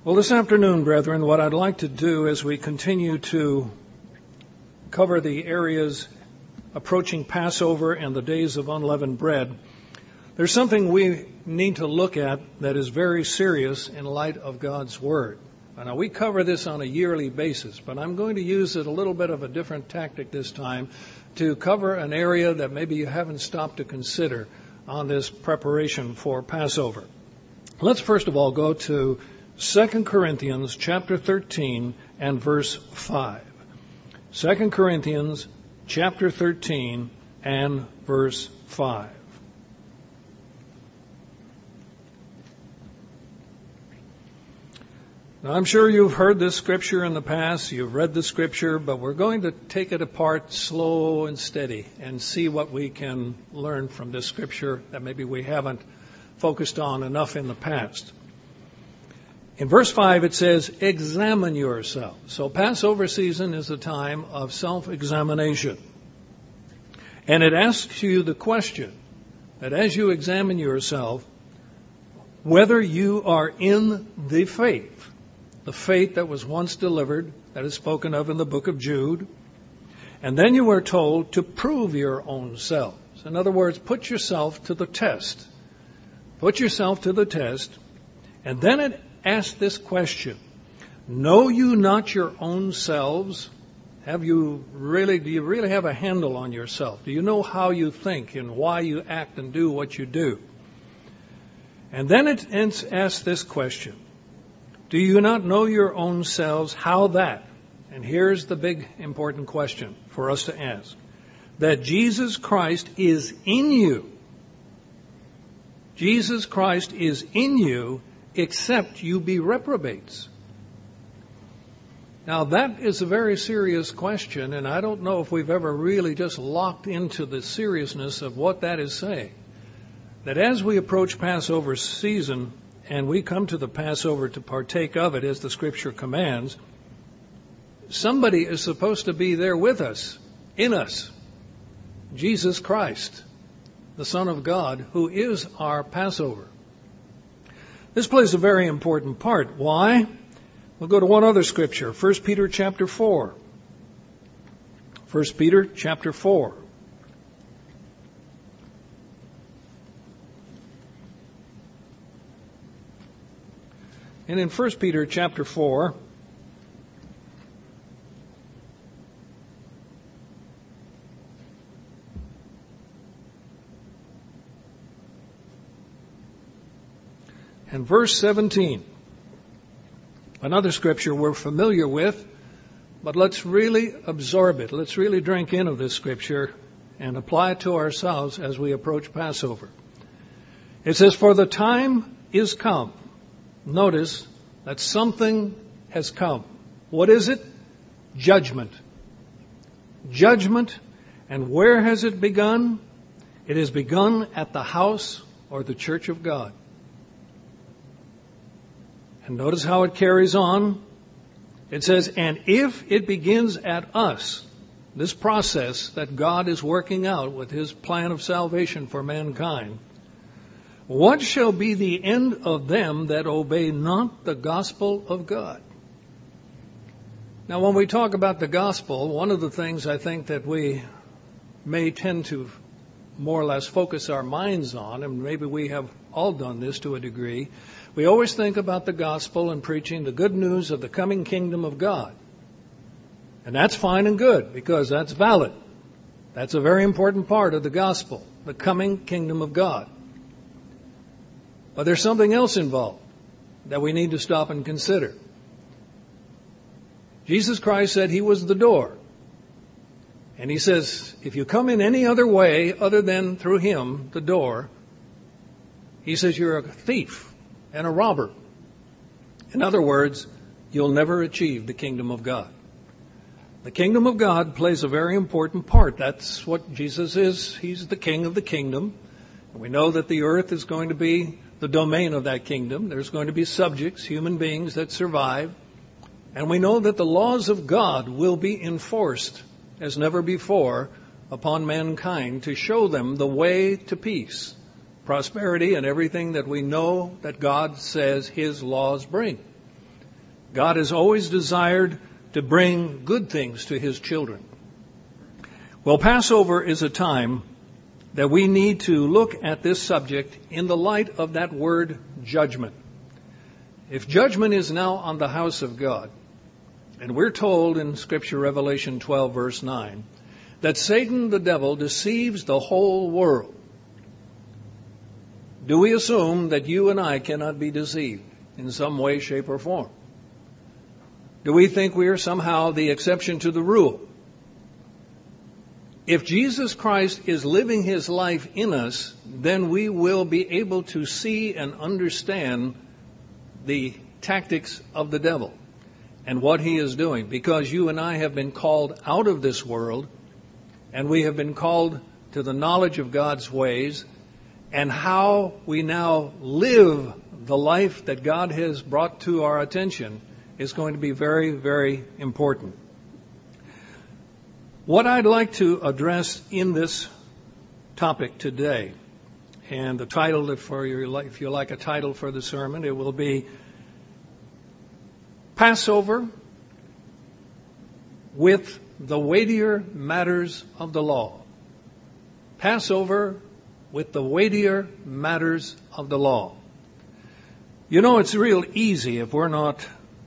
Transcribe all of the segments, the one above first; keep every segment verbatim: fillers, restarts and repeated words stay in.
Well, this afternoon, brethren, what I'd like to do as we continue to cover the areas approaching Passover and the days of unleavened bread, there's something we need to look at that is very serious in light of God's Word. Now, we cover this on a yearly basis, but I'm going to use it a little bit of a different tactic this time to cover an area that maybe you haven't stopped to consider on this preparation for Passover. Let's first of all go to Second Corinthians chapter thirteen and verse five. Second Corinthians chapter thirteen and verse five. Now, I'm sure you've heard this scripture in the past, you've read the scripture, but we're going to take it apart slow and steady and see what we can learn from this scripture that maybe we haven't focused on enough in the past. In verse five, it says, examine yourselves. So Passover season is a time of self-examination. And it asks you the question that as you examine yourself, whether you are in the faith, the faith that was once delivered, that is spoken of in the book of Jude. And then you are told to prove your own selves. In other words, put yourself to the test. Put yourself to the test. And then it ask this question, know you not your own selves? Have you really, do you really have a handle on yourself? Do you know how you think and why you act and do what you do? And then it asks this question, do you not know your own selves? How that? And here's the big important question for us to ask, that Jesus Christ is in you. Jesus Christ is in you, except you be reprobates. Now that is a very serious question, and I don't know if we've ever really just locked into the seriousness of what that is saying. That as we approach Passover season, and we come to the Passover to partake of it as the Scripture commands, somebody is supposed to be there with us, in us. Jesus Christ, the Son of God, who is our Passover. This plays a very important part. Why? We'll go to one other scripture, First Peter chapter four. First Peter chapter four. And in First Peter chapter four, and verse seventeen, another scripture we're familiar with, but let's really absorb it. Let's really drink in of this scripture and apply it to ourselves as we approach Passover. It says, for the time is come. Notice that something has come. What is it? Judgment. Judgment. And where has it begun? It has begun at the house or the church of God. And notice how it carries on. It says, and if it begins at us, this process that God is working out with His plan of salvation for mankind, what shall be the end of them that obey not the gospel of God? Now, when we talk about the gospel, one of the things I think that we may tend to more or less focus our minds on, and maybe we have all done this to a degree, we always think about the gospel and preaching the good news of the coming kingdom of God. And that's fine and good, because that's valid. That's a very important part of the gospel, the coming kingdom of God. But there's something else involved that we need to stop and consider. Jesus Christ said He was the door. And He says, if you come in any other way other than through Him, the door, He says you're a thief and a robber. In other words, you'll never achieve the kingdom of God. The kingdom of God plays a very important part. That's what Jesus is. He's the king of the kingdom. And we know that the earth is going to be the domain of that kingdom. There's going to be subjects, human beings that survive. And we know that the laws of God will be enforced as never before upon mankind to show them the way to peace, prosperity, and everything that we know that God says His laws bring. God has always desired to bring good things to his children. Well, Passover is a time that we need to look at this subject in the light of that word judgment. If judgment is now on the house of God, and we're told in Scripture, Revelation twelve, verse nine, that Satan, the devil, deceives the whole world, do we assume that you and I cannot be deceived in some way, shape, or form? Do we think we are somehow the exception to the rule? If Jesus Christ is living his life in us, then we will be able to see and understand the tactics of the devil and what he is doing, because you and I have been called out of this world, and we have been called to the knowledge of God's ways, and how we now live the life that God has brought to our attention is going to be very, very important. What I'd like to address in this topic today, and the title, for your, if you like a title for the sermon, it will be Passover with the Weightier Matters of the Law. Passover with the weightier matters of the law. You know, it's real easy if we're not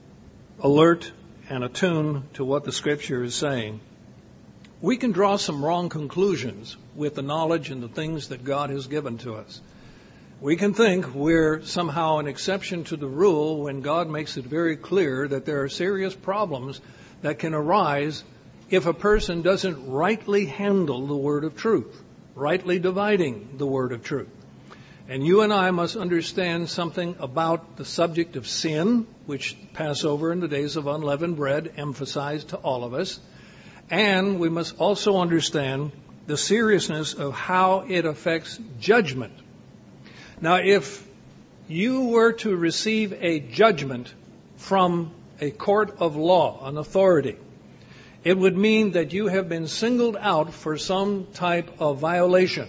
alert and attuned to what the Scripture is saying. We can draw some wrong conclusions with the knowledge and the things that God has given to us. We can think we're somehow an exception to the rule when God makes it very clear that there are serious problems that can arise if a person doesn't rightly handle the word of truth, rightly dividing the word of truth. And you and I must understand something about the subject of sin, which Passover and the days of unleavened bread emphasized to all of us. And we must also understand the seriousness of how it affects judgment. Now, if you were to receive a judgment from a court of law, an authority, it would mean that you have been singled out for some type of violation,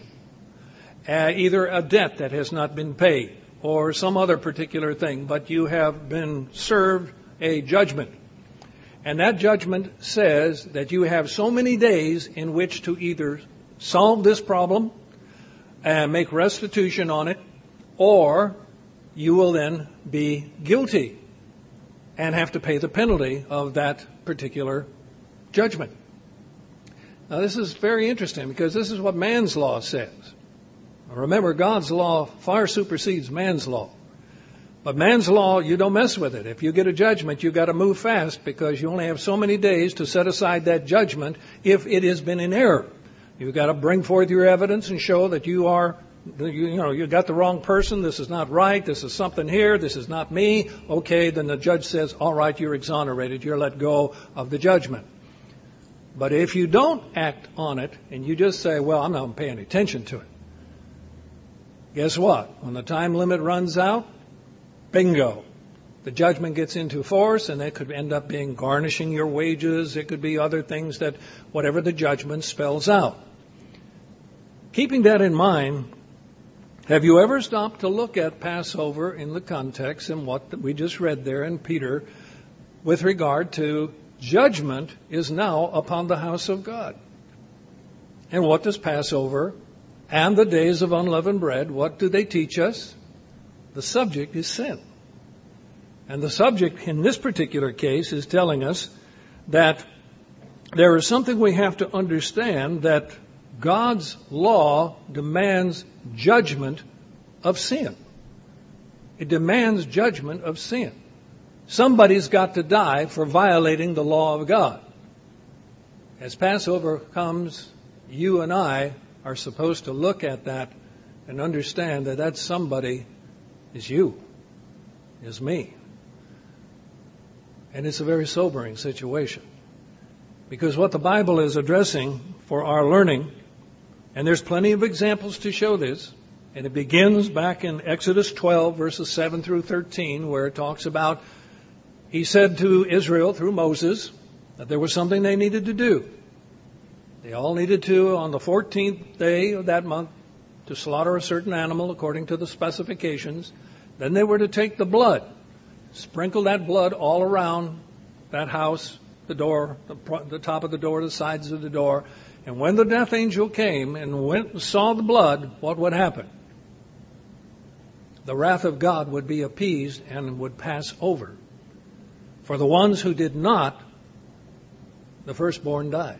uh, either a debt that has not been paid or some other particular thing, but you have been served a judgment. And that judgment says that you have so many days in which to either solve this problem and make restitution on it, or you will then be guilty and have to pay the penalty of that particular judgment. Now, this is very interesting because this is what man's law says. Remember, God's law far supersedes man's law. But man's law, you don't mess with it. If you get a judgment, you've got to move fast because you only have so many days to set aside that judgment if it has been in error. You've got to bring forth your evidence and show that you are, you, you know, you got the wrong person. This is not right. This is something here. This is not me. Okay, then the judge says, all right, you're exonerated. You're let go of the judgment. But if you don't act on it and you just say, well, I'm not paying attention to it, guess what? When the time limit runs out, bingo. The judgment gets into force, and it could end up being garnishing your wages. It could be other things that, whatever the judgment spells out. Keeping that in mind, have you ever stopped to look at Passover in the context and what we just read there in Peter with regard to judgment is now upon the house of God? And what does Passover and the days of unleavened bread, what do they teach us? The subject is sin. And the subject in this particular case is telling us that there is something we have to understand, that God's law demands judgment of sin. It demands judgment of sin. Somebody's got to die for violating the law of God. As Passover comes, you and I are supposed to look at that and understand that that somebody is you, is me. And it's a very sobering situation. Because what the Bible is addressing for our learning, and there's plenty of examples to show this, and it begins back in Exodus twelve, verses seven through thirteen, where it talks about, he said to Israel through Moses that there was something they needed to do. They all needed to, on the fourteenth day of that month, to slaughter a certain animal according to the specifications. Then they were to take the blood Sprinkle that blood all around that house, the door, the, the top of the door, the sides of the door. And when the death angel came and went and saw the blood, what would happen? The wrath of God would be appeased and would pass over. For the ones who did not, the firstborn died.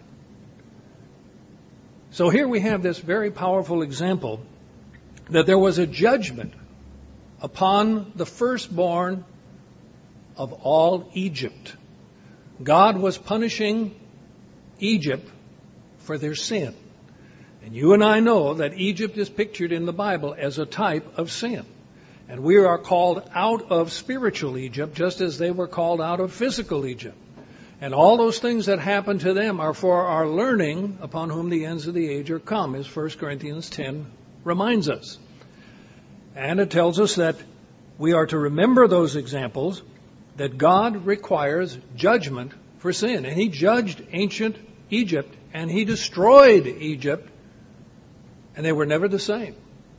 So here we have this very powerful example that there was a judgment upon the firstborn of all Egypt. God was punishing Egypt for their sin. And you and I know that Egypt is pictured in the Bible as a type of sin. And we are called out of spiritual Egypt just as they were called out of physical Egypt. And all those things that happen to them are for our learning, upon whom the ends of the age are come, as First Corinthians ten reminds us. And it tells us that we are to remember those examples, that God requires judgment for sin. And He judged ancient Egypt, and He destroyed Egypt, and they were never the same.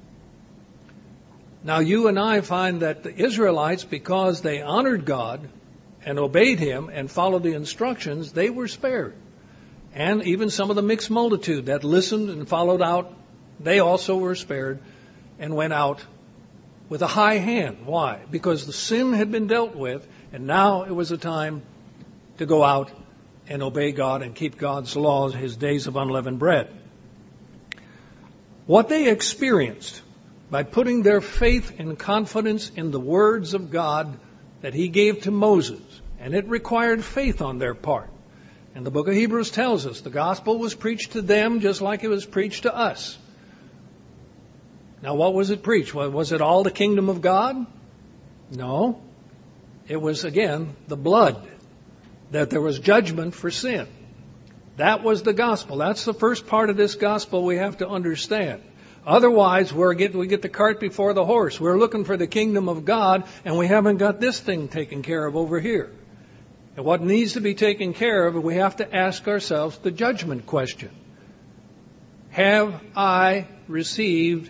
Now you and I find that the Israelites, because they honored God and obeyed Him and followed the instructions, they were spared. And even some of the mixed multitude that listened and followed out, they also were spared and went out with a high hand. Why? Because the sin had been dealt with, and now it was a time to go out and obey God and keep God's laws, His days of unleavened bread. What they experienced by putting their faith and confidence in the words of God that He gave to Moses, and it required faith on their part. And the book of Hebrews tells us the gospel was preached to them just like it was preached to us. Now, what was it preached? Was it all the kingdom of God? No. It was, again, the blood, that there was judgment for sin. That was the gospel. That's the first part of this gospel we have to understand. Otherwise, we're get, we get the cart before the horse. We're looking for the kingdom of God, and we haven't got this thing taken care of over here. And what needs to be taken care of, we have to ask ourselves the judgment question. Have I received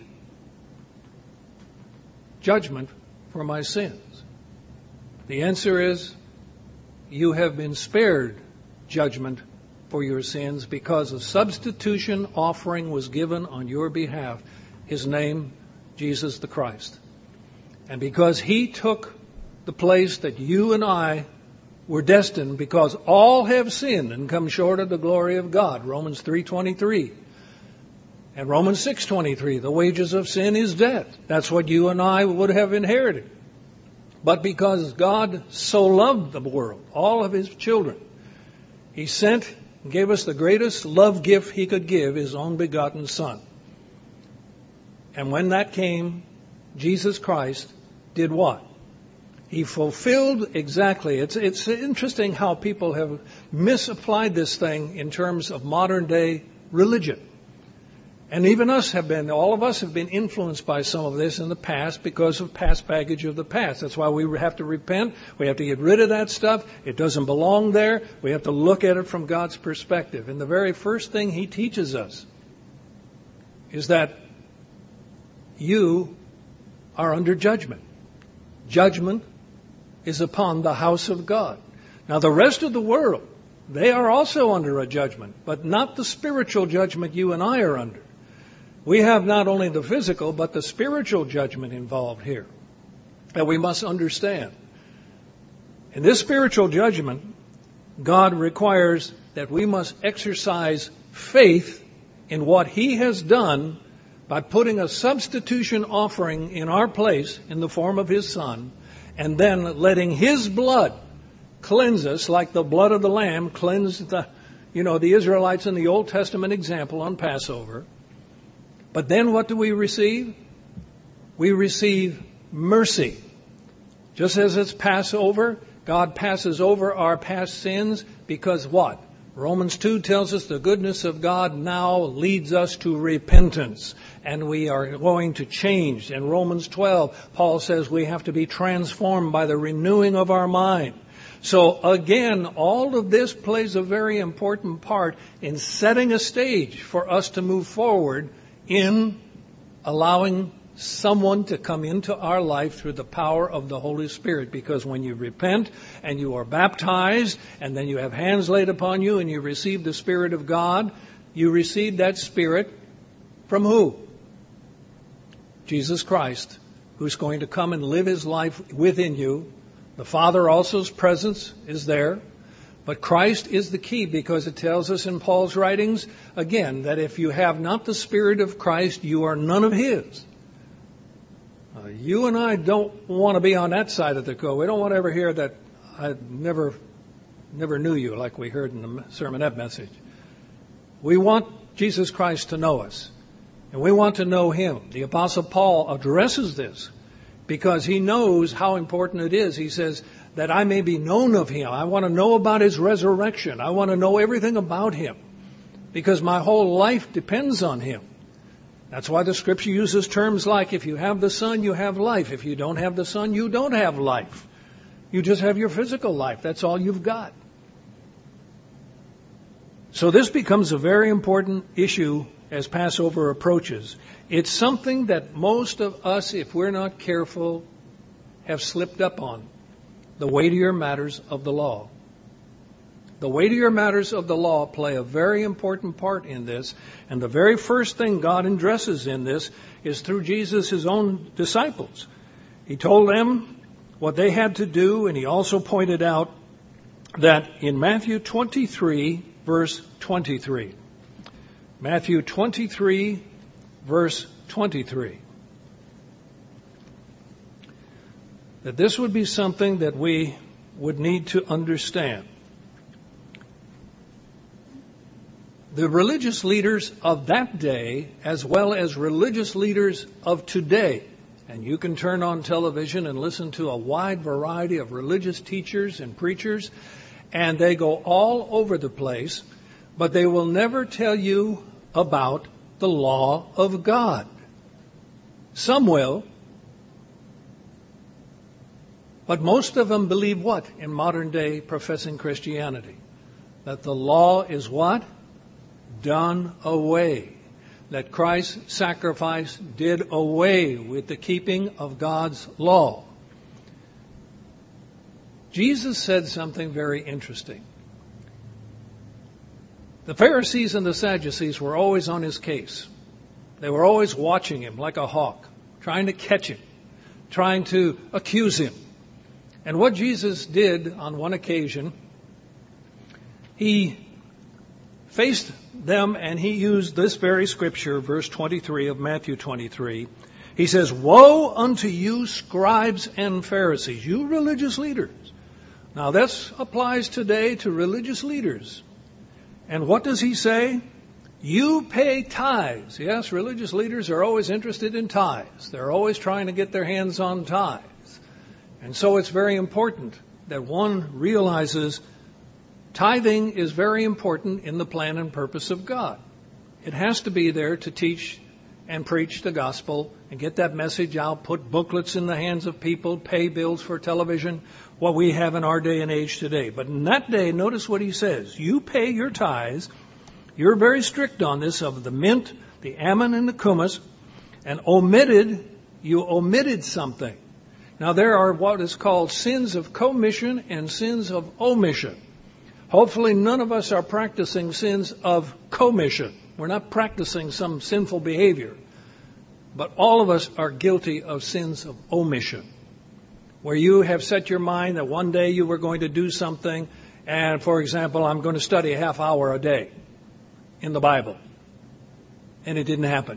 judgment for my sins? The answer is, you have been spared judgment for your sins because a substitution offering was given on your behalf. His name, Jesus the Christ. And because He took the place that you and I were destined, because all have sinned and come short of the glory of God. Romans three twenty-three. And Romans six twenty-three, the wages of sin is death. That's what you and I would have inherited. But because God so loved the world, all of His children, He sent and gave us the greatest love gift He could give, His own begotten Son. And when that came, Jesus Christ did what? He fulfilled exactly. It's, it's interesting how people have misapplied this thing in terms of modern day religion. And even us have been, all of us have been influenced by some of this in the past because of past baggage of the past. That's why we have to repent. We have to get rid of that stuff. It doesn't belong there. We have to look at it from God's perspective. And the very first thing He teaches us is that you are under judgment. Judgment is upon the house of God. Now the rest of the world, they are also under a judgment, but not the spiritual judgment you and I are under. We have not only the physical, but the spiritual judgment involved here that we must understand. In this spiritual judgment, God requires that we must exercise faith in what He has done by putting a substitution offering in our place in the form of His Son, and then letting His blood cleanse us like the blood of the Lamb cleansed the, you know, the Israelites in the Old Testament example on Passover. But then what do we receive? We receive mercy. Just as it's Passover, God passes over our past sins because what? Romans two tells us the goodness of God now leads us to repentance. And we are going to change. In Romans twelve, Paul says we have to be transformed by the renewing of our mind. So again, all of this plays a very important part in setting a stage for us to move forward in allowing someone to come into our life through the power of the Holy Spirit. Because when you repent and you are baptized and then you have hands laid upon you and you receive the Spirit of God, you receive that Spirit from who? Jesus Christ, who's going to come and live His life within you. The Father also's presence is there. But Christ is the key, because it tells us in Paul's writings, again, that if you have not the Spirit of Christ, you are none of His. Uh, you and I don't want to be on that side of the coin. We don't want to ever hear that I never, never knew you, like we heard in the sermonette message. We want Jesus Christ to know us, and we want to know Him. The Apostle Paul addresses this because he knows how important it is. He says, that I may be known of Him. I want to know about His resurrection. I want to know everything about Him, because my whole life depends on Him. That's why the Scripture uses terms like, if you have the Son, you have life. If you don't have the Son, you don't have life. You just have your physical life. That's all you've got. So this becomes a very important issue as Passover approaches. It's something that most of us, if we're not careful, have slipped up on. The weightier matters of the law. The weightier matters of the law play a very important part in this. And the very first thing God addresses in this is through Jesus, His own disciples. He told them what they had to do, and He also pointed out that in Matthew twenty-three, verse twenty-three. Matthew twenty-three, verse twenty-three. That this would be something that we would need to understand. The religious leaders of that day, as well as religious leaders of today, and you can turn on television and listen to a wide variety of religious teachers and preachers, and they go all over the place, but they will never tell you about the law of God. Some will. But most of them believe what in modern day professing Christianity? That the law is what? Done away. That Christ's sacrifice did away with the keeping of God's law. Jesus said something very interesting. The Pharisees and the Sadducees were always on His case. They were always watching Him like a hawk, trying to catch Him, trying to accuse Him. And what Jesus did on one occasion, He faced them and He used this very scripture, verse twenty-three of Matthew twenty-three. He says, "Woe unto you, scribes and Pharisees," you religious leaders. Now this applies today to religious leaders. And what does He say? You pay tithes. Yes, religious leaders are always interested in tithes. They're always trying to get their hands on tithes. And so it's very important that one realizes tithing is very important in the plan and purpose of God. It has to be there to teach and preach the gospel and get that message out, put booklets in the hands of people, pay bills for television, what we have in our day and age today. But in that day, notice what He says. You pay your tithes. You're very strict on this, of the mint, the ammon, and the kumis, and omitted, you omitted something. Now, there are what is called sins of commission and sins of omission. Hopefully, none of us are practicing sins of commission. We're not practicing some sinful behavior. But all of us are guilty of sins of omission, where you have set your mind that one day you were going to do something, and, for example, I'm going to study a half hour a day in the Bible, and it didn't happen.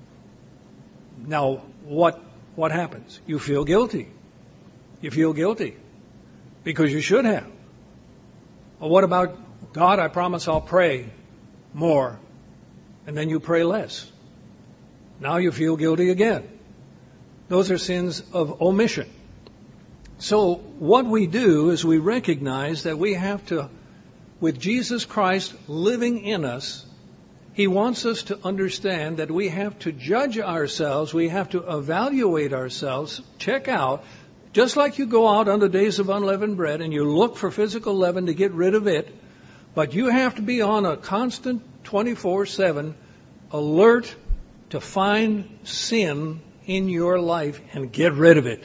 Now, what What happens? You feel guilty. You feel guilty because you should have. Well, what about God? I promise I'll pray more, and then you pray less. Now you feel guilty again. Those are sins of omission. So what we do is we recognize that we have to, with Jesus Christ living in us, He wants us to understand that we have to judge ourselves, we have to evaluate ourselves, check out, just like you go out on the days of unleavened bread and you look for physical leaven to get rid of it, but you have to be on a constant twenty-four seven alert to find sin in your life and get rid of it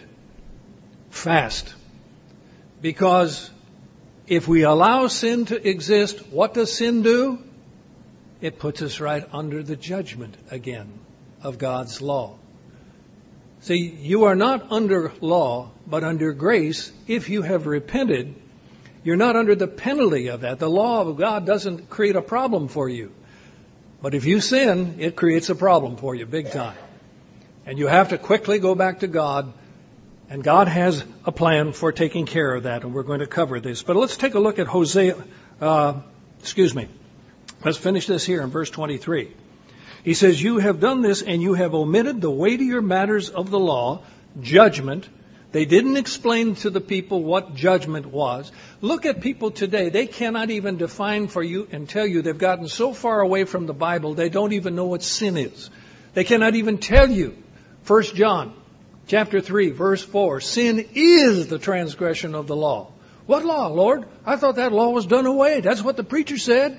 fast. Because if we allow sin to exist, what does sin do? It puts us right under the judgment again of God's law. See, you are not under law, but under grace. If you have repented, you're not under the penalty of that. The law of God doesn't create a problem for you. But if you sin, it creates a problem for you big time. And you have to quickly go back to God. And God has a plan for taking care of that. And we're going to cover this. But let's take a look at Hosea. Uh, excuse me. Let's finish this here in verse twenty-three. He says, you have done this and you have omitted the weightier matters of the law, judgment. They didn't explain to the people what judgment was. Look at people today. They cannot even define for you and tell you. They've gotten so far away from the Bible, they don't even know what sin is. They cannot even tell you. First John chapter three, verse four, sin is the transgression of the law. What law, Lord? I thought that law was done away. That's what the preacher said.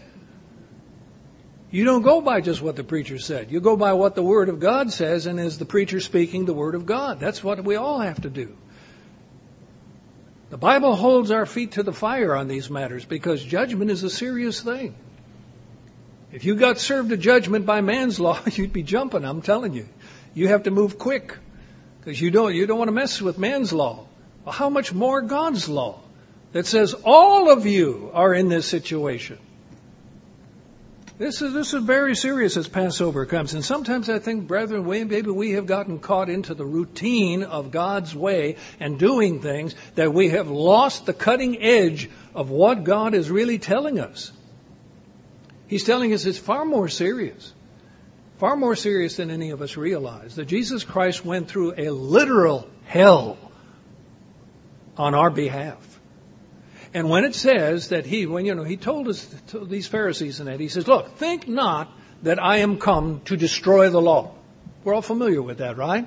You don't go by just what the preacher said. You go by what the Word of God says, and is the preacher speaking the Word of God. That's what we all have to do. The Bible holds our feet to the fire on these matters because judgment is a serious thing. If you got served a judgment by man's law, you'd be jumping, I'm telling you. You have to move quick because you don't, you don't want to mess with man's law. Well, how much more God's law that says all of you are in this situation? This is this is very serious as Passover comes. And sometimes I think, brethren, we, maybe we have gotten caught into the routine of God's way and doing things that we have lost the cutting edge of what God is really telling us. He's telling us it's far more serious. Far more serious than any of us realize. That Jesus Christ went through a literal hell on our behalf. And when it says that he, when you know, he told us, to these Pharisees and that, he says, look, think not that I am come to destroy the law. We're all familiar with that, right?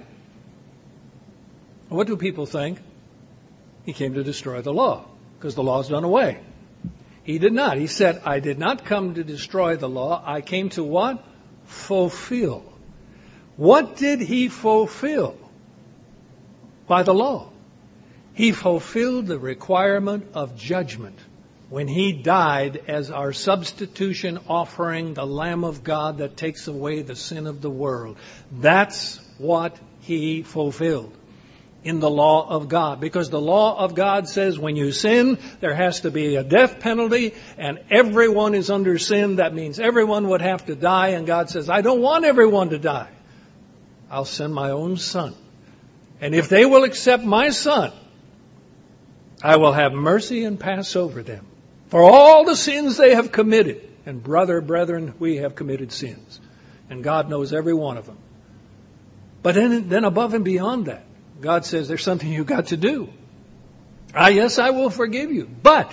What do people think? He came to destroy the law because the law is done away. He did not. He said, I did not come to destroy the law. I came to what? Fulfill. What did he fulfill? By the law. He fulfilled the requirement of judgment when he died as our substitution offering, the Lamb of God that takes away the sin of the world. That's what he fulfilled in the law of God. Because the law of God says when you sin, there has to be a death penalty, and everyone is under sin. That means everyone would have to die. And God says, I don't want everyone to die. I'll send my own son. And if they will accept my son, I will have mercy and pass over them for all the sins they have committed. And brother, brethren, we have committed sins. And God knows every one of them. But then, then above and beyond that, God says there's something you've got to do. Ah, yes, I will forgive you. But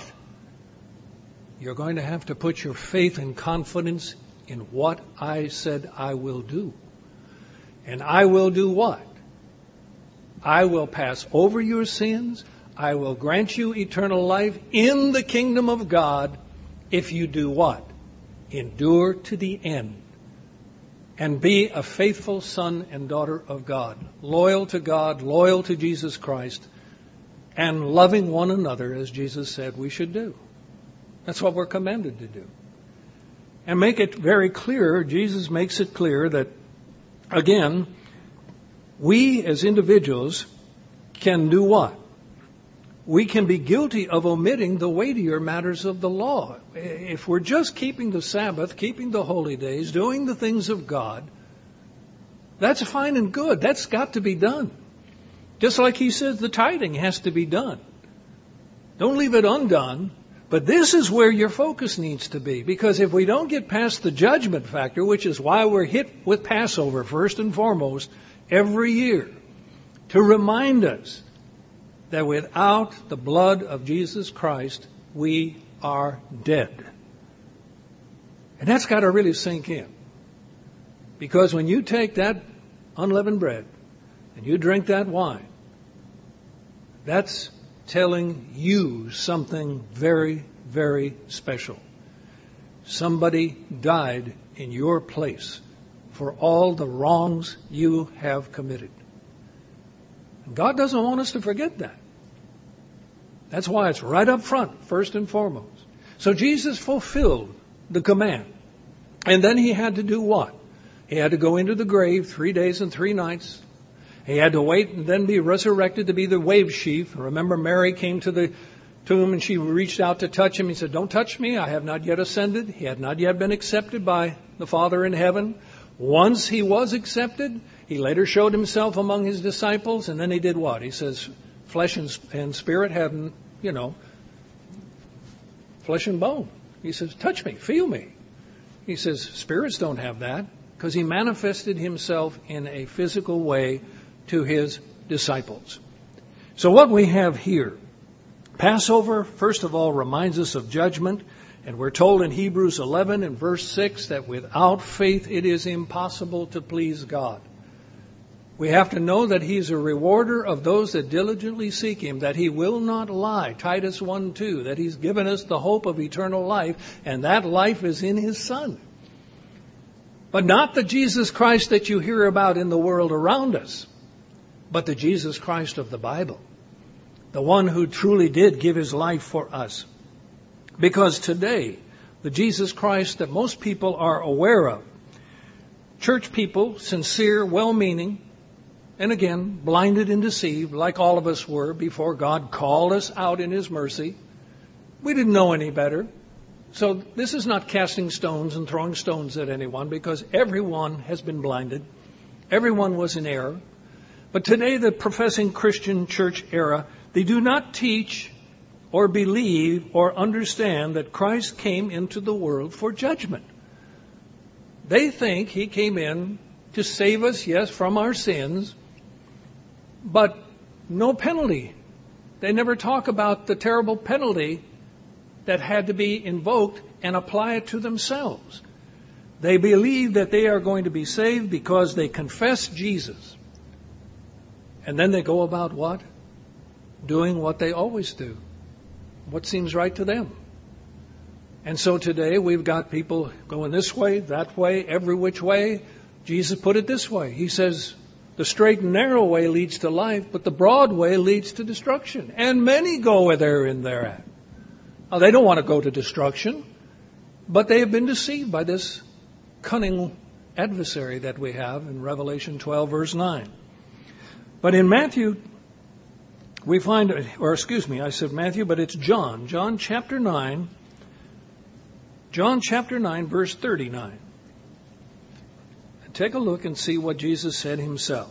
you're going to have to put your faith and confidence in what I said I will do. And I will do what? I will pass over your sins. I will grant you eternal life in the kingdom of God if you do what? Endure to the end. And be a faithful son and daughter of God. Loyal to God, loyal to Jesus Christ, and loving one another as Jesus said we should do. That's what we're commanded to do. And make it very clear, Jesus makes it clear that, again, we as individuals can do what? We can be guilty of omitting the weightier matters of the law. If we're just keeping the Sabbath, keeping the holy days, doing the things of God, that's fine and good. That's got to be done. Just like he says the tithing has to be done. Don't leave it undone. But this is where your focus needs to be. Because if we don't get past the judgment factor, which is why we're hit with Passover first and foremost every year, to remind us that without the blood of Jesus Christ, we are dead. And that's got to really sink in. Because when you take that unleavened bread and you drink that wine, that's telling you something very, very special. Somebody died in your place for all the wrongs you have committed. God doesn't want us to forget that. That's why it's right up front, first and foremost. So Jesus fulfilled the command. And then he had to do what? He had to go into the grave three days and three nights. He had to wait and then be resurrected to be the wave sheaf. Remember, Mary came to the tomb and she reached out to touch him. He said, "Don't touch me. I have not yet ascended." He had not yet been accepted by the Father in heaven. Once he was accepted, he later showed himself among his disciples. And then he did what? He says, flesh and, and spirit have, you know, flesh and bone. He says, touch me, feel me. He says, spirits don't have that, because he manifested himself in a physical way to his disciples. So what we have here, Passover, first of all, reminds us of judgment. And we're told in Hebrews eleven and verse six that without faith it is impossible to please God. We have to know that he's a rewarder of those that diligently seek him, that he will not lie. Titus one two, that he's given us the hope of eternal life, and that life is in his Son. But not the Jesus Christ that you hear about in the world around us, but the Jesus Christ of the Bible, the one who truly did give his life for us. Because today, the Jesus Christ that most people are aware of, church people, sincere, well-meaning, and again, blinded and deceived, like all of us were before God called us out in his mercy. We didn't know any better. So this is not casting stones and throwing stones at anyone, because everyone has been blinded. Everyone was in error. But today, the professing Christian church era, they do not teach or believe or understand that Christ came into the world for judgment. They think he came in to save us, yes, from our sins, but no penalty. They never talk about the terrible penalty that had to be invoked and apply it to themselves. They believe that they are going to be saved because they confess Jesus. And then they go about what? Doing what they always do. What seems right to them. And so today we've got people going this way, that way, every which way. Jesus put it this way. He says, the straight and narrow way leads to life, but the broad way leads to destruction. And many go therein thereat. Now, they don't want to go to destruction, but they have been deceived by this cunning adversary that we have in Revelation twelve, verse nine. But in Matthew, we find, or excuse me, I said Matthew, but it's John. John chapter nine. John chapter nine, verse thirty-nine. And take a look and see what Jesus said himself.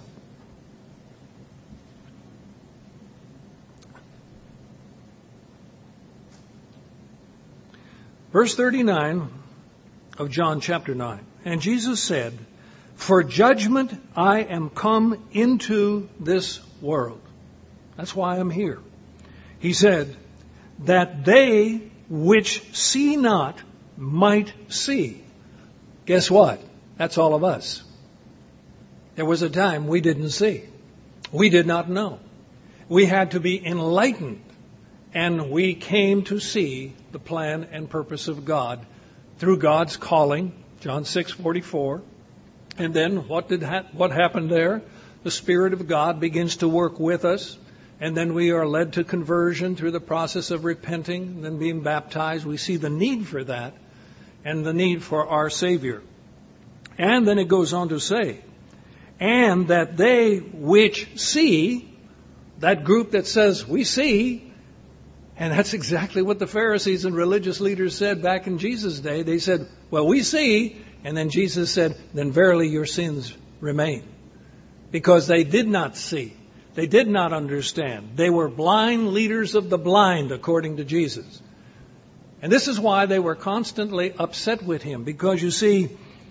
Verse thirty-nine of John chapter nine. And Jesus said, "For judgment I am come into this world." That's why I'm here. He said, "that they which see not might see." Guess what? That's all of us. There was a time we didn't see. We did not know. We had to be enlightened. And we came to see the plan and purpose of God through God's calling, John six forty-four. And then what did ha- what happened there? The Spirit of God begins to work with us. And then we are led to conversion through the process of repenting and then being baptized. We see the need for that and the need for our Savior. And then it goes on to say, and that they which see, that group that says, we see, and that's exactly what the Pharisees and religious leaders said back in Jesus' day. They said, well, we see. And then Jesus said, then verily your sins remain. Because they did not see. They did not understand. They were blind leaders of the blind, according to Jesus. And this is why they were constantly upset with him. Because you see,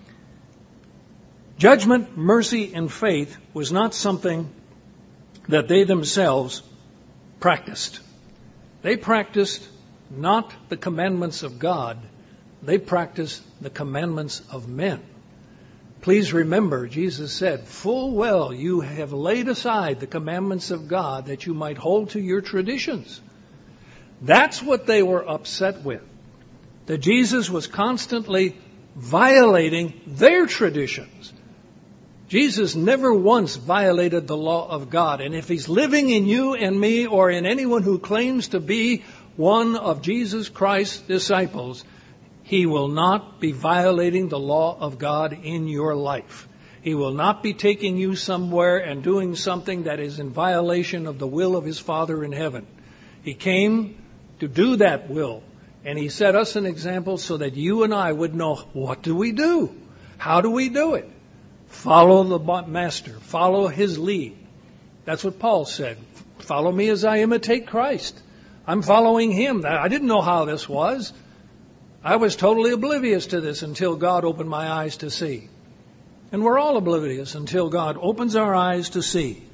judgment, mercy, and faith was not something that they themselves practiced. They practiced not the commandments of God. They practiced the commandments of men. Please remember, Jesus said, full well you have laid aside the commandments of God that you might hold to your traditions. That's what they were upset with. That Jesus was constantly violating their traditions. Jesus never once violated the law of God. And if he's living in you and me or in anyone who claims to be one of Jesus Christ's disciples, he will not be violating the law of God in your life. He will not be taking you somewhere and doing something that is in violation of the will of his Father in heaven. He came to do that will. And he set us an example so that you and I would know, what do we do? How do we do it? Follow the Master. Follow his lead. That's what Paul said. Follow me as I imitate Christ. I'm following him. I didn't know how this was. I was totally oblivious to this until God opened my eyes to see. And we're all oblivious until God opens our eyes to see.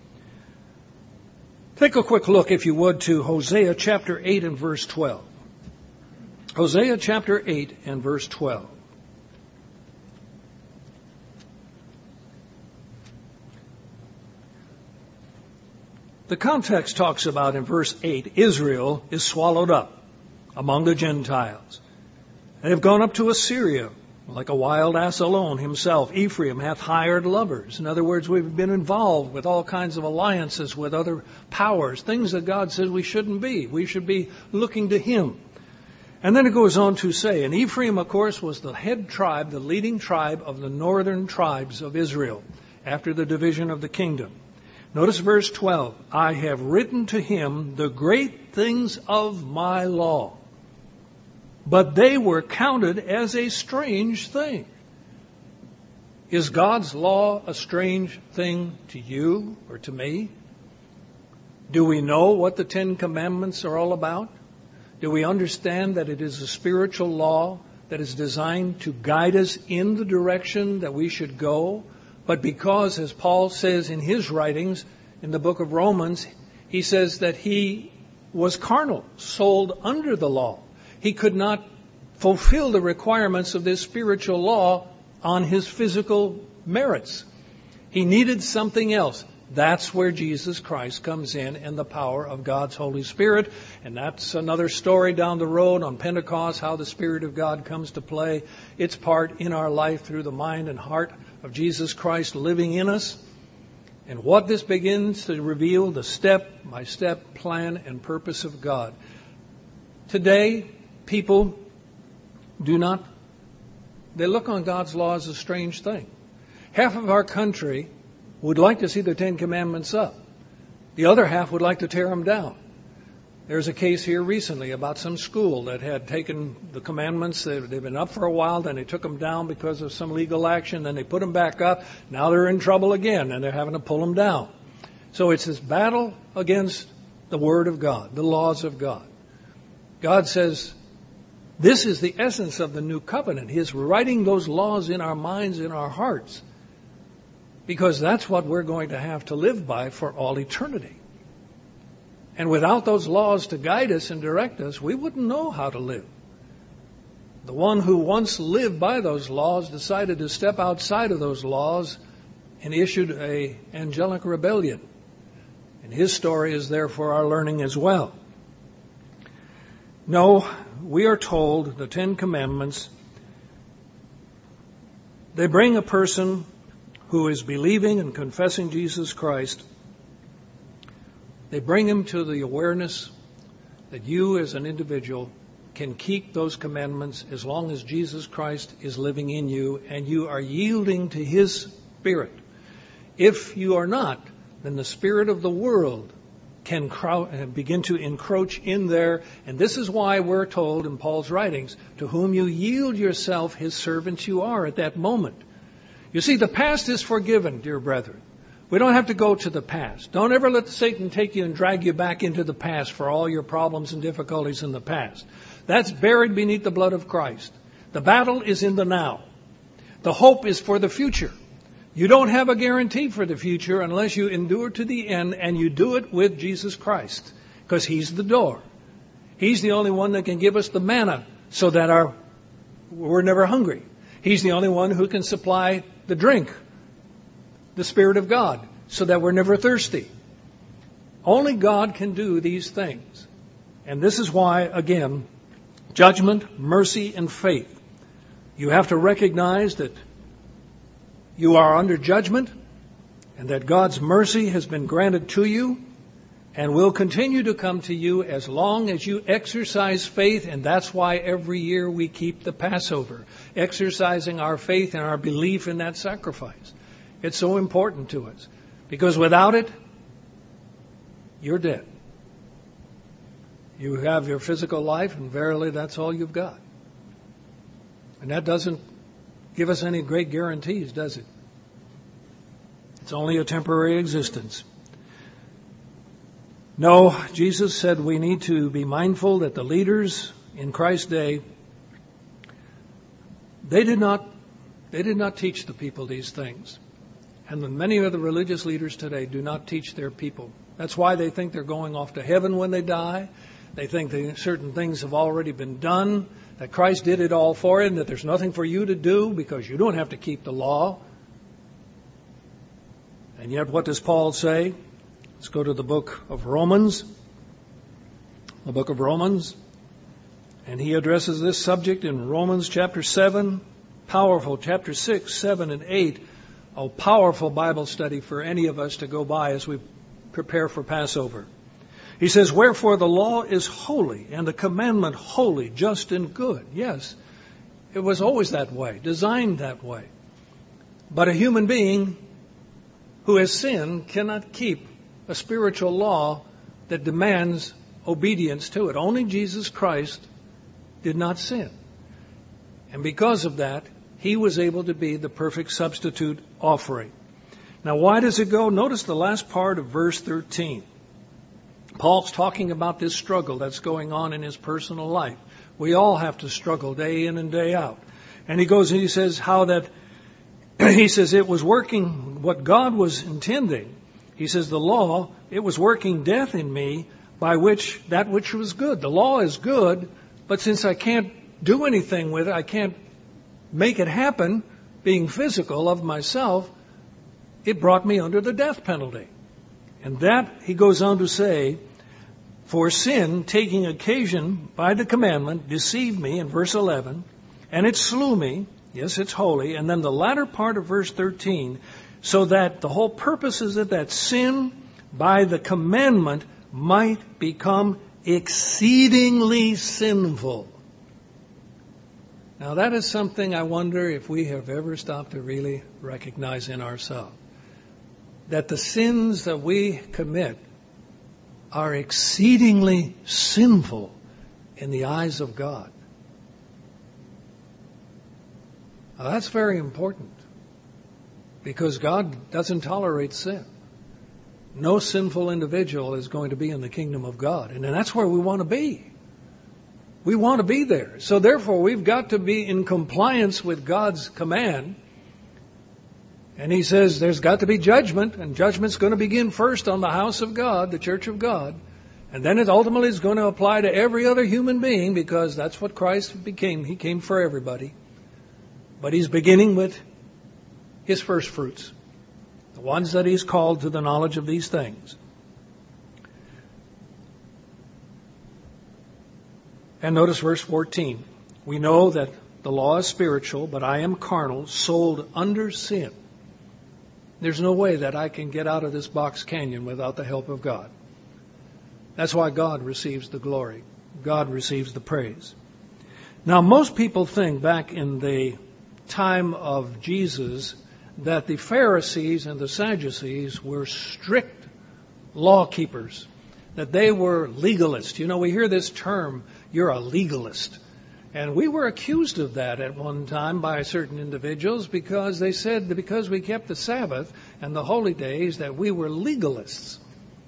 Take a quick look, if you would, to Hosea chapter eight and verse twelve. Hosea chapter eight and verse twelve. The context talks about in verse eight, Israel is swallowed up among the Gentiles. They have gone up to Assyria, like a wild ass alone himself. Ephraim hath hired lovers. In other words, we've been involved with all kinds of alliances with other powers, things that God says we shouldn't be. We should be looking to him. And then it goes on to say, and Ephraim, of course, was the head tribe, the leading tribe of the northern tribes of Israel after the division of the kingdom. Notice verse twelve. I have written to him the great things of my law, but they were counted as a strange thing. Is God's law a strange thing to you or to me? Do we know what the Ten Commandments are all about? Do we understand that it is a spiritual law that is designed to guide us in the direction that we should go? But because, as Paul says in his writings in the book of Romans, he says that he was carnal, sold under the law. He could not fulfill the requirements of this spiritual law on his physical merits. He needed something else. That's where Jesus Christ comes in and the power of God's Holy Spirit. And that's another story down the road on Pentecost, how the Spirit of God comes to play its part in our life through the mind and heart of Jesus Christ living in us. And what this begins to reveal, the step-by-step plan and purpose of God. Today, people do not, they look on God's law as a strange thing. Half of our country would like to see the Ten Commandments up. The other half would like to tear them down. There's a case here recently about some school that had taken the commandments. They've been up for a while, then they took them down because of some legal action, then they put them back up. Now they're in trouble again, and they're having to pull them down. So it's this battle against the Word of God, the laws of God. God says, this is the essence of the new covenant. He is writing those laws in our minds, in our hearts, because that's what we're going to have to live by for all eternity. And without those laws to guide us and direct us, we wouldn't know how to live. The one who once lived by those laws decided to step outside of those laws and issued an angelic rebellion. And his story is there for our learning as well. No, we are told the Ten Commandments, they bring a person who is believing and confessing Jesus Christ, they bring him to the awareness that you as an individual can keep those commandments as long as Jesus Christ is living in you and you are yielding to his Spirit. If you are not, then the spirit of the world can begin to encroach in there. And this is why we're told in Paul's writings, to whom you yield yourself, his servants you are at that moment. You see, the past is forgiven, dear brethren. We don't have to go to the past. Don't ever let Satan take you and drag you back into the past for all your problems and difficulties in the past. That's buried beneath the blood of Christ. The battle is in the now. The hope is for the future. You don't have a guarantee for the future unless you endure to the end, and you do it with Jesus Christ, because he's the door. He's the only one that can give us the manna so that our we're never hungry. He's the only one who can supply the drink, the Spirit of God, so that we're never thirsty. Only God can do these things. And this is why, again, judgment, mercy, and faith. You have to recognize that you are under judgment and that God's mercy has been granted to you and will continue to come to you as long as you exercise faith. And that's why every year we keep the Passover, exercising our faith and our belief in that sacrifice. It's so important to us because without it, you're dead. You have your physical life, and verily that's all you've got. And that doesn't give us any great guarantees, does it? It's only a temporary existence. No, Jesus said we need to be mindful that the leaders in Christ's day, they did not, they did not teach the people these things. And many of the religious leaders today do not teach their people. That's why they think they're going off to heaven when they die. They think that certain things have already been done, that Christ did it all for you, and that there's nothing for you to do because you don't have to keep the law. And yet, what does Paul say? Let's go to the book of Romans. The book of Romans. And he addresses this subject in Romans chapter seven. Powerful. Chapter six, seven, and eight. A powerful Bible study for any of us to go by as we prepare for Passover. He says, wherefore the law is holy, and the commandment holy, just and good. Yes, it was always that way, designed that way. But a human being who has sinned cannot keep a spiritual law that demands obedience to it. Only Jesus Christ did not sin. And because of that, he was able to be the perfect substitute offering. Now, why does it go? Notice the last part of verse thirteen. Paul's talking about this struggle that's going on in his personal life. We all have to struggle day in and day out. And he goes and he says how that, he says it was working what God was intending. He says the law, it was working death in me by which that which was good. The law is good, but since I can't do anything with it, I can't make it happen, being physical of myself, it brought me under the death penalty. And that, he goes on to say, for sin, taking occasion by the commandment, deceived me in verse eleven, and it slew me. Yes, it's holy. And then the latter part of verse thirteen, so that the whole purpose is that that sin by the commandment might become exceedingly sinful. Now that is something I wonder if we have ever stopped to really recognize in ourselves. That the sins that we commit are exceedingly sinful in the eyes of God. Now, that's very important because God doesn't tolerate sin. No sinful individual is going to be in the kingdom of God, and that's where we want to be. We want to be there. So therefore, we've got to be in compliance with God's command. And he says there's got to be judgment, and judgment's going to begin first on the house of God, the church of God. And then it ultimately is going to apply to every other human being because that's what Christ became. He came for everybody. But he's beginning with his first fruits, the ones that he's called to the knowledge of these things. And notice verse fourteen. We know that the law is spiritual, but I am carnal, sold under sin. There's no way that I can get out of this box canyon without the help of God. That's why God receives the glory. God receives the praise. Now, most people think back in the time of Jesus that the Pharisees and the Sadducees were strict law keepers, that they were legalists. You know, we hear this term, you're a legalist. And we were accused of that at one time by certain individuals because they said that because we kept the Sabbath and the holy days that we were legalists.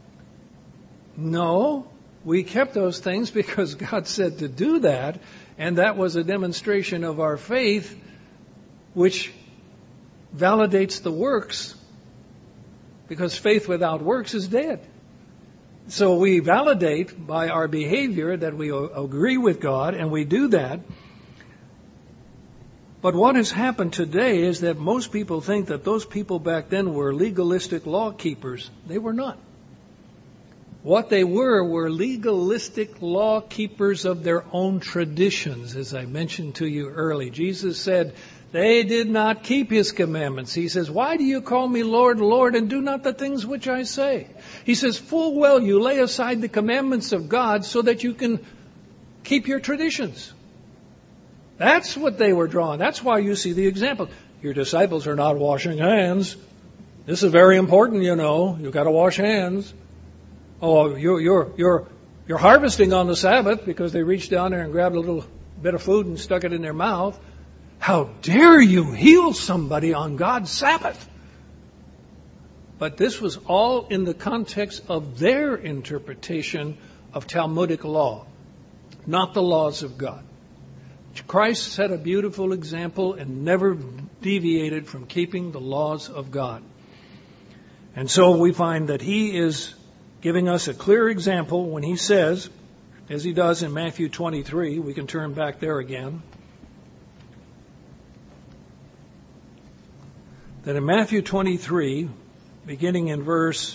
No, we kept those things because God said to do that, and that was a demonstration of our faith, which validates the works, because faith without works is dead. So we validate by our behavior that we agree with God, and we do that. But what has happened today is that most people think that those people back then were legalistic law keepers. They were not. What they were were legalistic law keepers of their own traditions, as I mentioned to you early. Jesus said they did not keep His commandments. He says, why do you call me Lord, Lord, and do not the things which I say? He says, full well you lay aside the commandments of God so that you can keep your traditions. That's what they were drawing. That's why you see the example. Your disciples are not washing hands. This is very important, you know. You've got to wash hands. Oh, you're, you're, you're, you're harvesting on the Sabbath because they reached down there and grabbed a little bit of food and stuck it in their mouth. How dare you heal somebody on God's Sabbath? But this was all in the context of their interpretation of Talmudic law, not the laws of God. Christ set a beautiful example and never deviated from keeping the laws of God. And so we find that He is giving us a clear example when He says, as He does in Matthew twenty-three, we can turn back there again, that in Matthew twenty-three, beginning in verse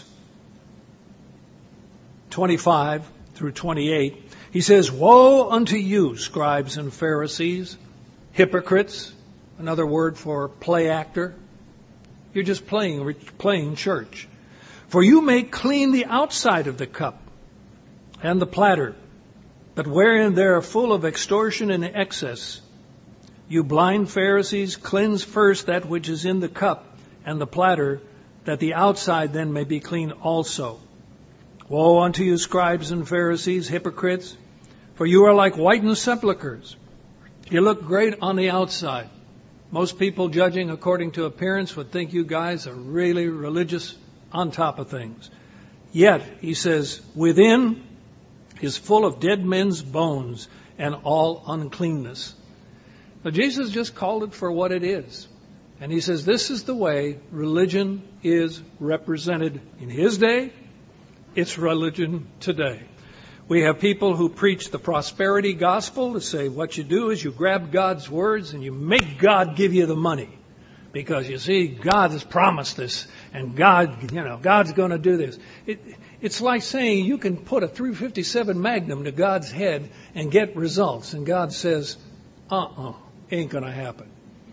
twenty-five through twenty-eight, He says, woe unto you, scribes and Pharisees, hypocrites, another word for play actor. You're just playing, playing church. For you make clean the outside of the cup and the platter, but wherein they are full of extortion and excess. You blind Pharisees, cleanse first that which is in the cup and the platter, that the outside then may be clean also. Woe unto you, scribes and Pharisees, hypocrites, for you are like whitened sepulchres. You look great on the outside. Most people, judging according to appearance, would think you guys are really religious on top of things. Yet, He says, within is full of dead men's bones and all uncleanness. Now, Jesus just called it for what it is. And He says, this is the way religion is represented in His day. It's religion today. We have people who preach the prosperity gospel to say what you do is you grab God's words and you make God give you the money. Because you see, God has promised this and God, you know, God's going to do this. It, it's like saying you can put a three fifty-seven Magnum to God's head and get results. And God says, uh-uh, ain't going to happen.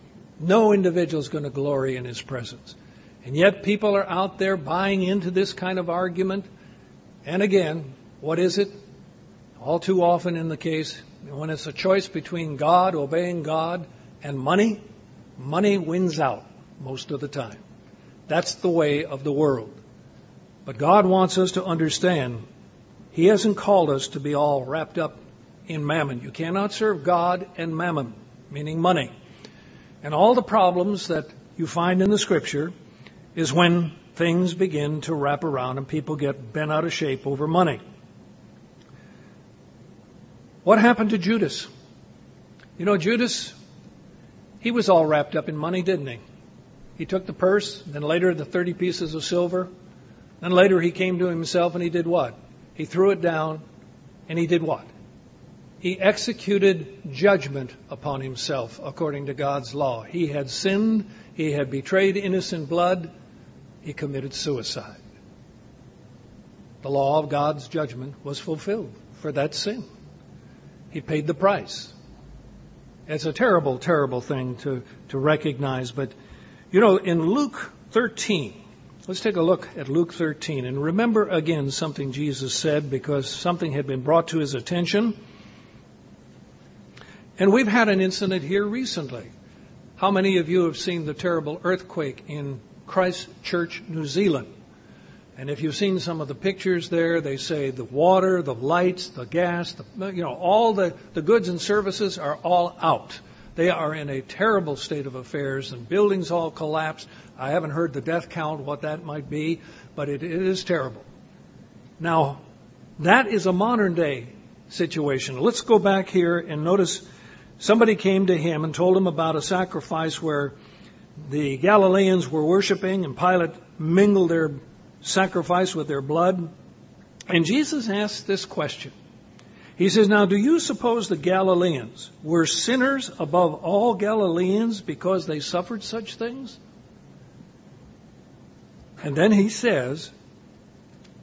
No individual is going to glory in His presence. And yet people are out there buying into this kind of argument. And again, what is it? All too often in the case, when it's a choice between God, obeying God, and money, money wins out most of the time. That's the way of the world. But God wants us to understand He hasn't called us to be all wrapped up in mammon. You cannot serve God and mammon, meaning money. And all the problems that you find in the Scripture is when things begin to wrap around and people get bent out of shape over money. What happened to Judas? You know, Judas, he was all wrapped up in money, didn't he? He took the purse, then later the thirty pieces of silver. Then later he came to himself and he did what? He threw it down and he did what? He executed judgment upon himself according to God's law. He had sinned. He had betrayed innocent blood. He committed suicide. The law of God's judgment was fulfilled for that sin. He paid the price. It's a terrible, terrible thing to, to recognize. But, you know, in Luke thirteen, let's take a look at Luke thirteen. And remember again something Jesus said, because something had been brought to his attention. And we've had an incident here recently. How many of you have seen the terrible earthquake in Christchurch, New Zealand? And if you've seen some of the pictures there, they say the water, the lights, the gas, the, you know, all the, the goods and services are all out. They are in a terrible state of affairs and buildings all collapsed. I haven't heard the death count, what that might be, but it, it is terrible. Now, that is a modern day situation. Let's go back here and notice somebody came to him and told him about a sacrifice where the Galileans were worshiping and Pilate mingled their sacrifice with their blood. And Jesus asked this question. He says, now, do you suppose the Galileans were sinners above all Galileans because they suffered such things? And then he says,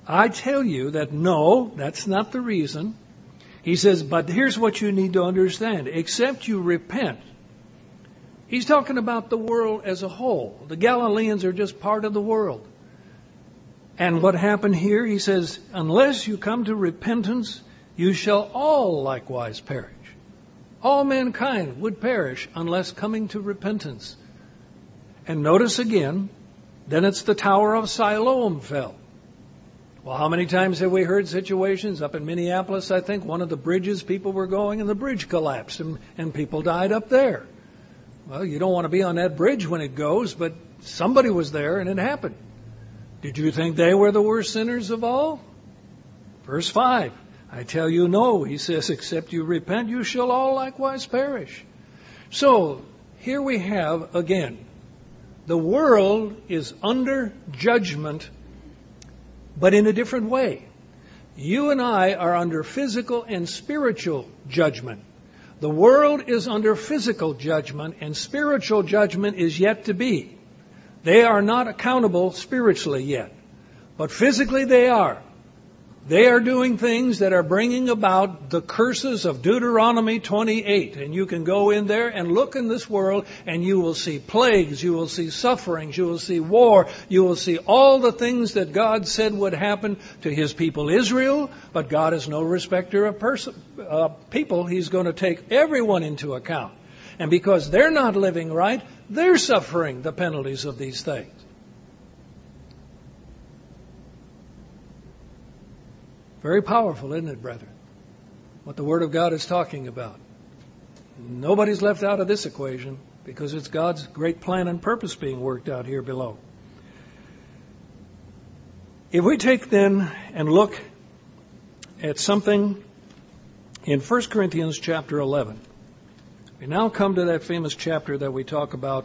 I tell you that no, that's not the reason. He says, but here's what you need to understand. Except you repent. He's talking about the world as a whole. The Galileans are just part of the world. And what happened here, he says, unless you come to repentance, you shall all likewise perish. All mankind would perish unless coming to repentance. And notice again, then it's the Tower of Siloam fell. Well, how many times have we heard situations up in Minneapolis, I think, one of the bridges people were going and the bridge collapsed and, and people died up there. Well, you don't want to be on that bridge when it goes, but somebody was there and it happened. Did you think they were the worst sinners of all? Verse five, I tell you no, he says, except you repent, you shall all likewise perish. So, here we have again, the world is under judgment, but in a different way. You and I are under physical and spiritual judgment. The world is under physical judgment, and spiritual judgment is yet to be. They are not accountable spiritually yet, but physically they are. They are doing things that are bringing about the curses of Deuteronomy twenty-eight. And you can go in there and look in this world and you will see plagues, you will see sufferings, you will see war, you will see all the things that God said would happen to His people Israel. But God is no respecter of person, uh, people. He's going to take everyone into account. And because they're not living right, they're suffering the penalties of these things. Very powerful, isn't it, brethren? What the Word of God is talking about. Nobody's left out of this equation because it's God's great plan and purpose being worked out here below. If we take then and look at something in First Corinthians chapter eleven, we now come to that famous chapter that we talk about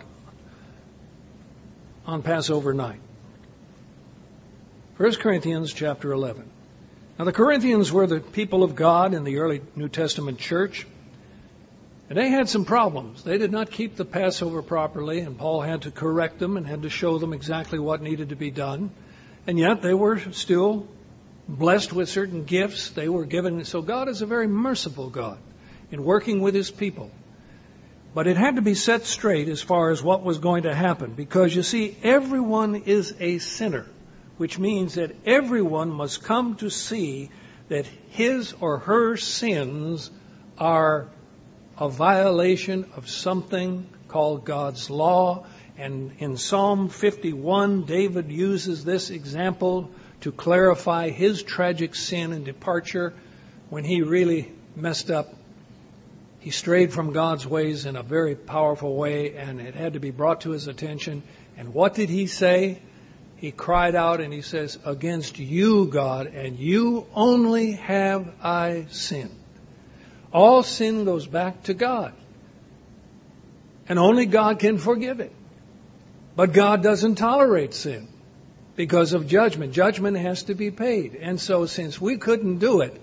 on Passover night. First Corinthians chapter eleven. Now, the Corinthians were the people of God in the early New Testament church, and they had some problems. They did not keep the Passover properly, and Paul had to correct them and had to show them exactly what needed to be done. And yet they were still blessed with certain gifts. They were given. So God is a very merciful God in working with His people. But it had to be set straight as far as what was going to happen, because you see, everyone is a sinner. Which means that everyone must come to see that his or her sins are a violation of something called God's law. And in Psalm fifty-one, David uses this example to clarify his tragic sin and departure when he really messed up. He strayed from God's ways in a very powerful way, and it had to be brought to his attention. And what did he say? He cried out and he says, against you, God, and you only have I sinned. All sin goes back to God. And only God can forgive it. But God doesn't tolerate sin because of judgment. Judgment has to be paid. And so since we couldn't do it,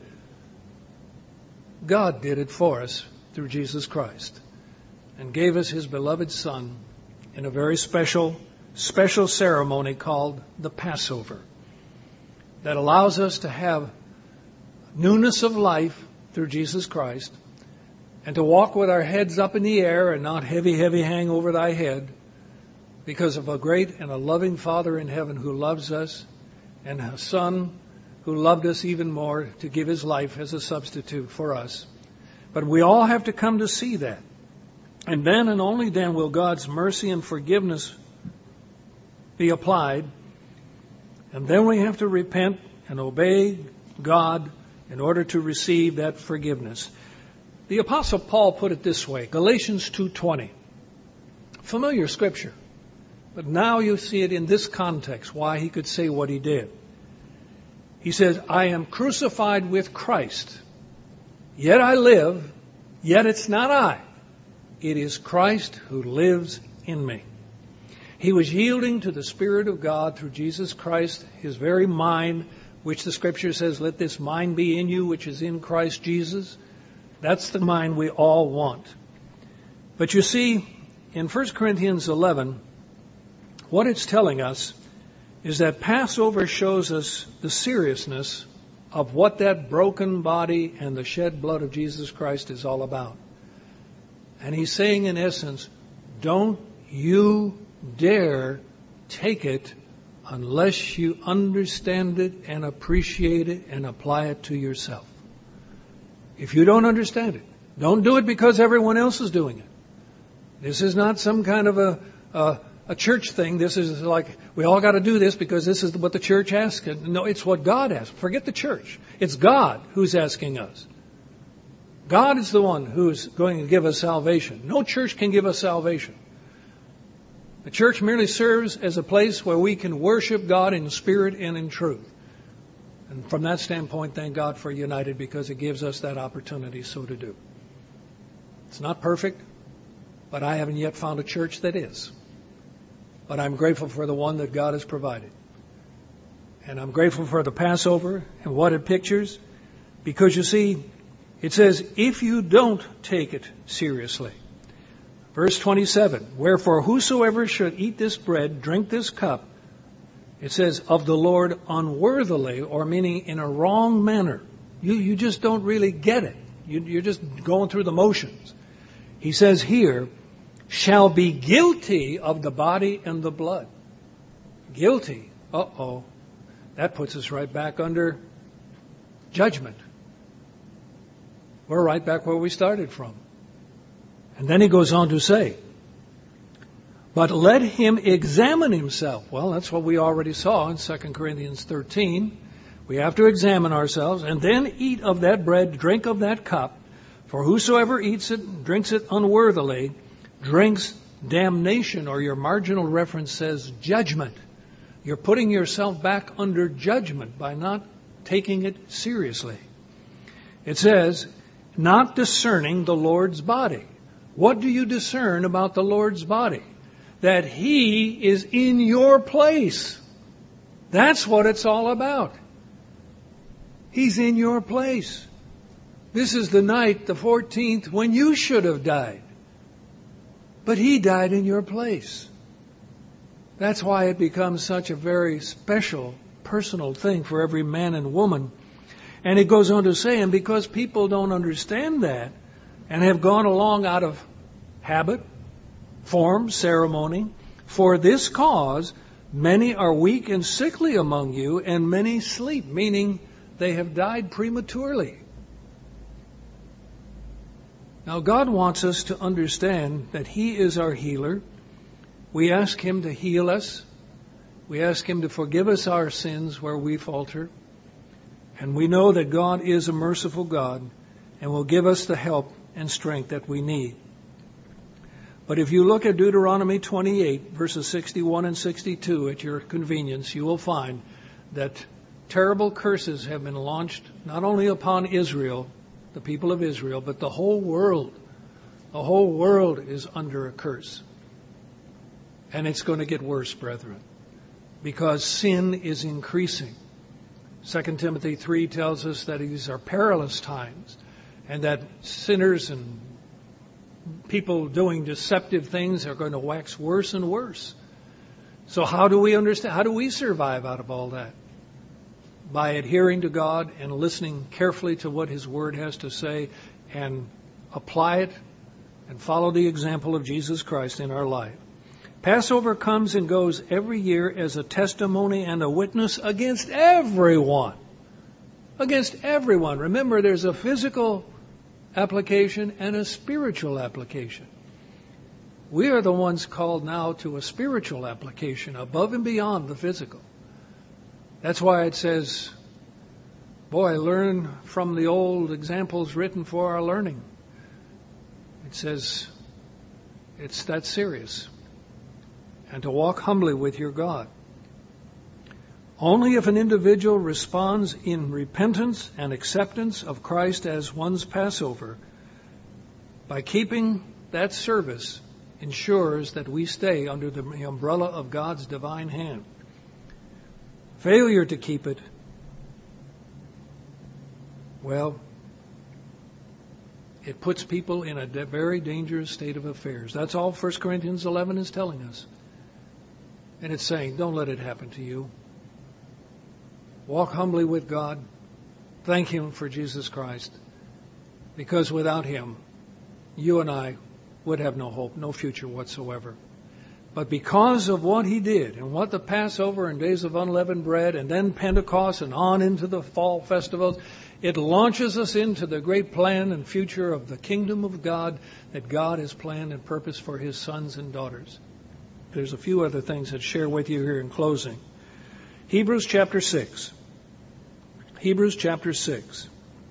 God did it for us through Jesus Christ and gave us His beloved Son in a very special special ceremony called the Passover that allows us to have newness of life through Jesus Christ and to walk with our heads up in the air and not heavy, heavy hang over thy head because of a great and a loving Father in heaven who loves us and a Son who loved us even more to give His life as a substitute for us. But we all have to come to see that. And then and only then will God's mercy and forgiveness be applied, and then we have to repent and obey God in order to receive that forgiveness. The Apostle Paul put it this way, Galatians two twenty. Familiar scripture, but now you see it in this context, why he could say what he did. He says, I am crucified with Christ, yet I live, yet it's not I. It is Christ who lives in me. He was yielding to the Spirit of God through Jesus Christ, His very mind, which the Scripture says, let this mind be in you, which is in Christ Jesus. That's the mind we all want. But you see, in First Corinthians eleven, what it's telling us is that Passover shows us the seriousness of what that broken body and the shed blood of Jesus Christ is all about. And he's saying in essence, don't you dare take it unless you understand it and appreciate it and apply it to yourself. If you don't understand it, don't do it because everyone else is doing it. This is not some kind of a, a, a church thing. This is like, we all got to do this because this is what the church asks. No, it's what God asks. Forget the church. It's God who's asking us. God is the one who's going to give us salvation. No church can give us salvation. The church merely serves as a place where we can worship God in spirit and in truth. And from that standpoint, thank God for United, because it gives us that opportunity so to do. It's not perfect, but I haven't yet found a church that is. But I'm grateful for the one that God has provided. And I'm grateful for the Passover and what it pictures, because you see, it says, if you don't take it seriously. Verse twenty-seven, wherefore whosoever should eat this bread, drink this cup, it says, of the Lord unworthily, or meaning in a wrong manner. You, you just don't really get it. You, you're just going through the motions. He says here, shall be guilty of the body and the blood. Guilty. Uh-oh. That puts us right back under judgment. We're right back where we started from. And then he goes on to say, but let him examine himself. Well, that's what we already saw in Second Corinthians thirteen. We have to examine ourselves and then eat of that bread, drink of that cup. For whosoever eats it, drinks it unworthily, drinks damnation, or your marginal reference says judgment. You're putting yourself back under judgment by not taking it seriously. It says, not discerning the Lord's body. What do you discern about the Lord's body? That He is in your place. That's what it's all about. He's in your place. This is the night, the fourteenth, when you should have died. But He died in your place. That's why it becomes such a very special, personal thing for every man and woman. And it goes on to say, and because people don't understand that and have gone along out of habit, form, ceremony, for this cause, many are weak and sickly among you, and many sleep, meaning they have died prematurely. Now, God wants us to understand that He is our healer. We ask Him to heal us. We ask Him to forgive us our sins where we falter. And we know that God is a merciful God and will give us the help and strength that we need. But if you look at Deuteronomy twenty-eight, verses sixty-one and sixty-two at your convenience, you will find that terrible curses have been launched not only upon Israel, the people of Israel, but the whole world. The whole world is under a curse. And it's going to get worse, brethren, because sin is increasing. Second Timothy three tells us that these are perilous times, and that sinners and people doing deceptive things are going to wax worse and worse. So how do we understand? How do we survive out of all that? By adhering to God and listening carefully to what His Word has to say and apply it and follow the example of Jesus Christ in our life. Passover comes and goes every year as a testimony and a witness against everyone. Against everyone. Remember, there's a physical application and a spiritual application. We are the ones called now to a spiritual application above and beyond the physical. That's why it says, boy, learn from the old examples written for our learning. It says it's that serious. And to walk humbly with your God. Only if an individual responds in repentance and acceptance of Christ as one's Passover, by keeping that service, ensures that we stay under the umbrella of God's divine hand. Failure to keep it, well, it puts people in a very dangerous state of affairs. That's all First Corinthians eleven is telling us. And it's saying, don't let it happen to you. Walk humbly with God. Thank Him for Jesus Christ. Because without Him, you and I would have no hope, no future whatsoever. But because of what He did, and what the Passover and Days of Unleavened Bread, and then Pentecost, and on into the fall festivals, it launches us into the great plan and future of the kingdom of God that God has planned and purposed for His sons and daughters. There's a few other things I'd share with you here in closing. Hebrews chapter six. Hebrews chapter six.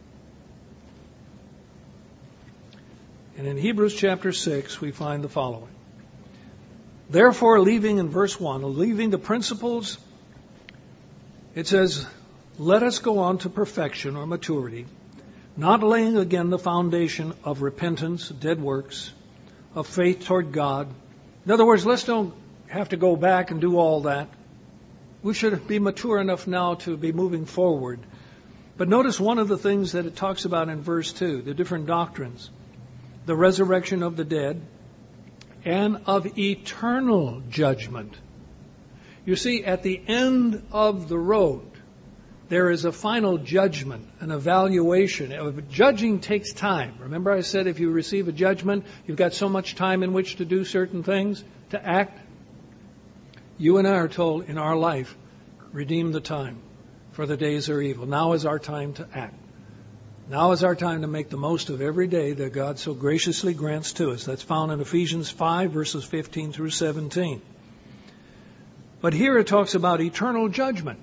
And in Hebrews chapter six, we find the following. Therefore, leaving in verse one, leaving the principles, it says, let us go on to perfection or maturity, not laying again the foundation of repentance, dead works, of faith toward God. In other words, let's don't have to go back and do all that. We should be mature enough now to be moving forward. But notice one of the things that it talks about in verse two, the different doctrines, the resurrection of the dead, and of eternal judgment. You see, at the end of the road, there is a final judgment, an evaluation. Judging takes time. Remember I said if you receive a judgment, you've got so much time in which to do certain things, to act. You and I are told in our life, redeem the time, for the days are evil. Now is our time to act. Now is our time to make the most of every day that God so graciously grants to us. That's found in Ephesians five, verses fifteen through seventeen. But here it talks about eternal judgment.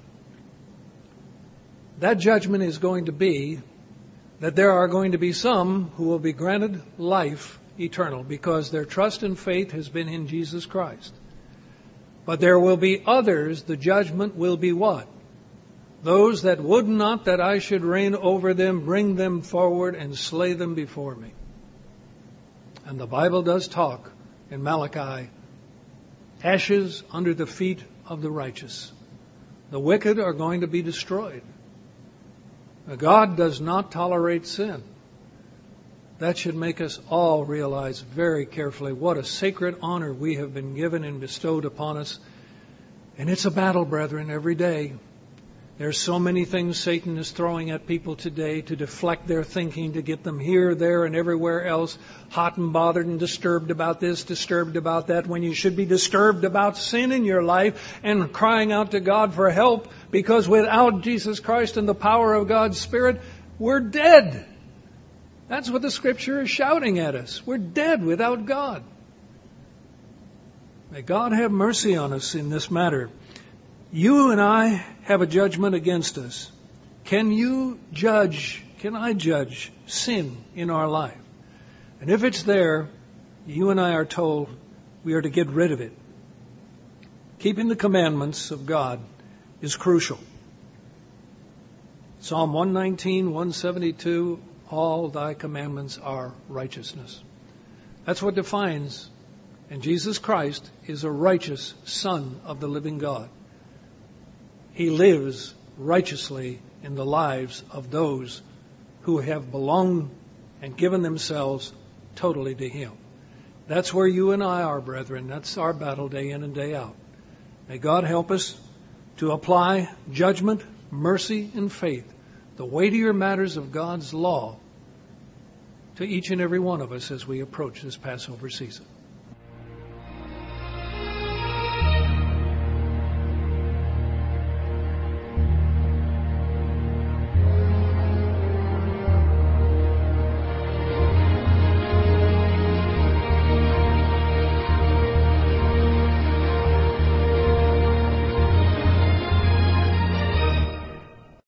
That judgment is going to be that there are going to be some who will be granted life eternal because their trust and faith has been in Jesus Christ. But there will be others, the judgment will be what? Those that would not that I should reign over them, bring them forward and slay them before me. And the Bible does talk in Malachi, ashes under the feet of the righteous. The wicked are going to be destroyed. God does not tolerate sin. That should make us all realize very carefully what a sacred honor we have been given and bestowed upon us. And it's a battle, brethren, every day. There's so many things Satan is throwing at people today to deflect their thinking, to get them here, there, and everywhere else, hot and bothered and disturbed about this, disturbed about that, when you should be disturbed about sin in your life and crying out to God for help, because without Jesus Christ and the power of God's Spirit, we're dead. That's what the Scripture is shouting at us. We're dead without God. May God have mercy on us in this matter. You and I have a judgment against us. Can you judge, can I judge sin in our life? And if it's there, you and I are told we are to get rid of it. Keeping the commandments of God is crucial. Psalm one nineteen, one seventy-two, all thy commandments are righteousness. That's what defines, and Jesus Christ is a righteous Son of the living God. He lives righteously in the lives of those who have belonged and given themselves totally to Him. That's where you and I are, brethren. That's our battle day in and day out. May God help us to apply judgment, mercy, and faith, the weightier matters of God's law, to each and every one of us as we approach this Passover season.